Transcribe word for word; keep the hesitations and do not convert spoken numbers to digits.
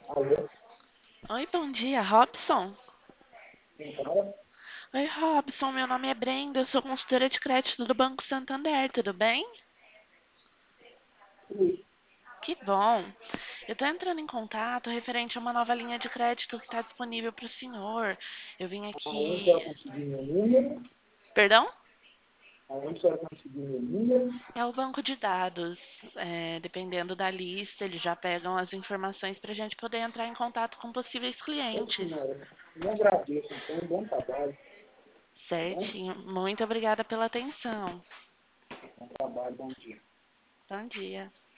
Alô, Oi, bom dia, Robson. quem fala? Oi, Robson, meu nome é Brenda, eu sou consultora de crédito do Banco Santander, tudo bem? Oi. Que bom. Eu estou entrando em contato referente a uma nova linha de crédito que está disponível para o senhor. Eu vim Aonde ela aqui. conseguiu meu número? Perdão? Aonde ela conseguiu meu número? É o banco de dados. É, dependendo da lista, eles já pegam as informações para a gente poder entrar em contato com possíveis Ô, clientes. senhora, eu agradeço, então, um bom trabalho, tá bom? Certinho. Muito obrigada pela atenção. Bom trabalho, bom dia. Bom dia.